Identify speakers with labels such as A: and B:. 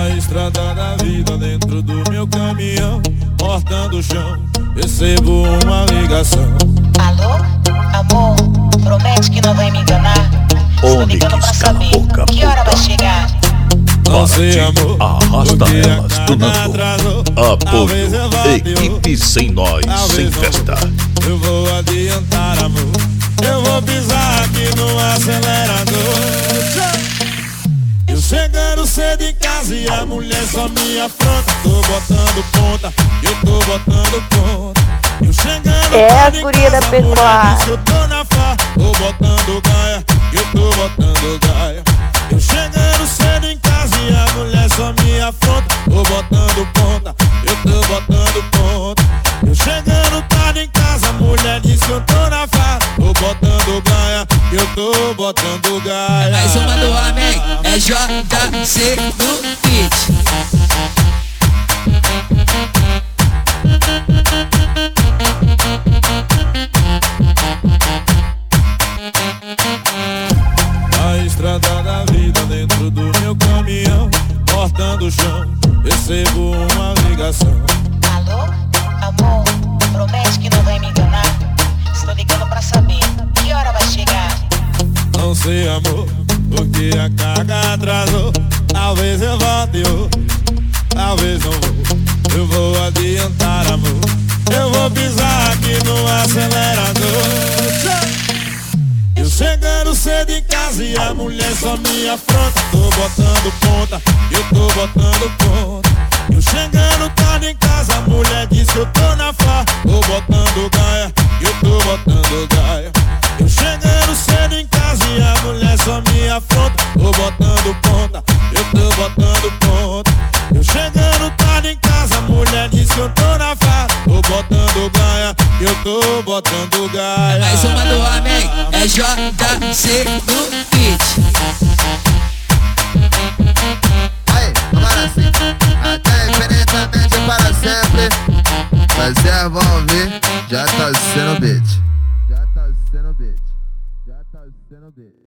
A: Na estrada da vida, dentro do meu caminhão, cortando o chão, recebo uma ligação.
B: Alô, amor, promete que não vai me enganar. Estou ligando pra saber que hora vai chegar.
A: Não sei, amor,
C: Arrasta elas do
A: nada
C: Nando.
A: atrasou.
C: Apoio, equipe sem nós, sem festa.
A: Eu vou adiantar, amor, eu vou pisar aqui no acelerador. Eu chegando cedo em casa e a mulher só me afronta. Tô botando ponta, eu tô botando ponta. Eu chegando
D: a
A: cedo em
D: guria da
A: casa, a
D: pecuária.
A: mulher diz que eu tô na farra. Tô botando gaia, eu tô botando gaia. Eu chegando cedo em casa e a mulher só me afronta. Tô botando ponta, eu tô botando ponta. Eu chegando tarde em casa, a mulher diz que eu tô na farra. Tô botando gaia, eu tô botando gaia.
E: Mais uma do homem, é JC no beat.
A: Na estrada da vida, dentro do meu caminhão, cortando o chão, recebo uma ligação.
B: Alô, amor, promete que não vai me enganar. Estou ligando pra saber que hora vai chegar.
A: Não sei, amor, porque a carga atrasou. Talvez eu volte hoje, talvez não vou. Eu vou adiantar, amor, eu vou pisar aqui no acelerador. Eu chegando cedo em casa e a mulher só me afronta. Tô botando ponta, eu tô botando ponta. Eu chegando tarde em casa, a mulher diz que eu tô na farra. Tô botando gaia, eu tô botando gaia. Eu chegando cedo em casa e a mulher só me afronta. Tô botando ponta, eu tô botando ponta. Eu chegando tarde em casa, a mulher diz que eu tô na farra. Tô botando gaia, eu tô botando gaia.
E: Mais uma do homem, é JC no beat.
F: Aí, agora sim, até infinitamente para sempre. Vocês vão ver, já tá sendo beat. Já tá sendo beat. Já tá sendo beat.